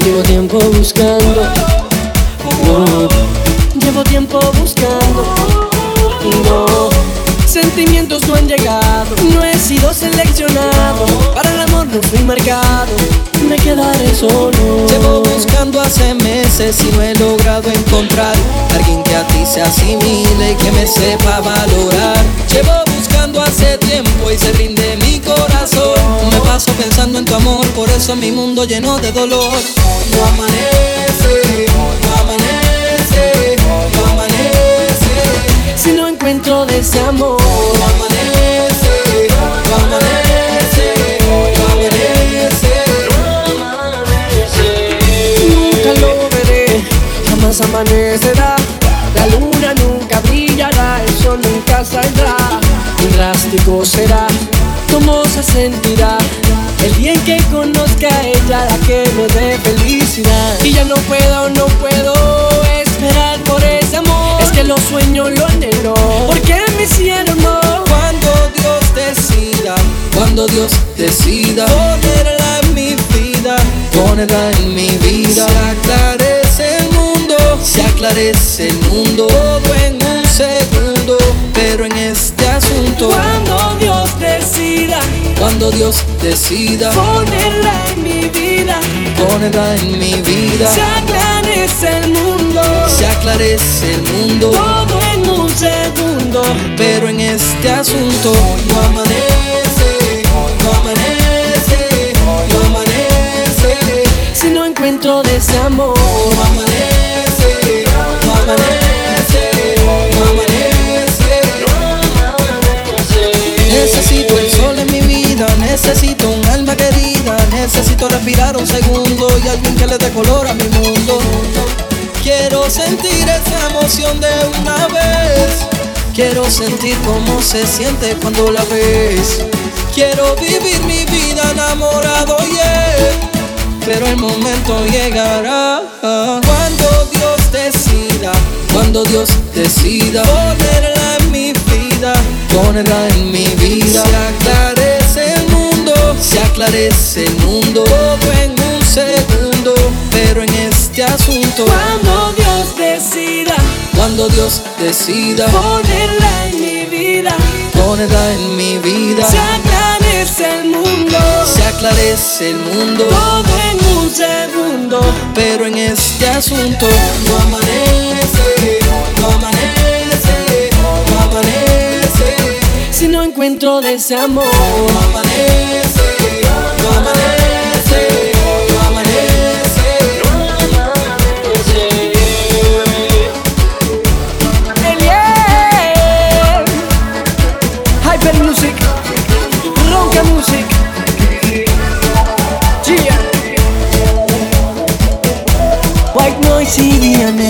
Llevo tiempo buscando, llevo tiempo buscando, sentimientos no han llegado, no he sido seleccionado, para el amor no fui marcado, me quedaré solo. Llevo buscando hace meses y no he logrado encontrar alguien que a ti se asimile y que me sepa valorar. Llevo buscando hace tiempo y se rinde mi corazón. Me paso pensando en tu amor, por eso mi mundo lleno de dolor. No amanece, no amanece, no amanece. Si no encuentro de ese amor, no amanece, no amanece, no amanece. nunca lo veré, jamás amanecerá. La luna nunca brillará, el sol nunca saldrá. Drástico será, cómo se sentirá el día en que conozca a ella, la que me dé felicidad. Y ya no puedo esperar por ese amor. Es que lo sueño, lo anhelo, porque me hicieron no. Cuando Dios decida ponerla en mi vida, ponerla en mi vida. Se aclarece el mundo, todo en un segundo, pero en este asunto, cuando Dios decida ponerla en mi vida, ponerla en mi vida. se aclarece el mundo, se aclarece el mundo, todo en un segundo, pero en este asunto no amanece, no amanece, no amanece. Si no encuentro de ese amor, no amanece, no amanece, no amanece. Necesito el sol en mi vida, necesito un alma querida, necesito respirar un segundo y alguien que le dé color a mi mundo. Quiero sentir esa emoción de una vez, quiero sentir cómo se siente cuando la ves. Quiero vivir mi vida enamorado, yeah, pero el momento llegará cuando Dios decida, cuando Dios decida ponerla en mi vida, ponerla en mi vida. Se aclarece el mundo, se aclarece el mundo, todo en un segundo, pero en este asunto, cuando Dios decida, cuando Dios decida ponerla en mi vida, ponerla en mi vida. se aclarece el mundo, se aclarece el mundo, todo en un segundo, pero en este asunto no amanece, no amanece, no amanece. si no encuentro de ese amor, no amanece, no amanece, no amanece. Eliel, Hyper Music, Ronca Music, Gia, White Noise y Vianney.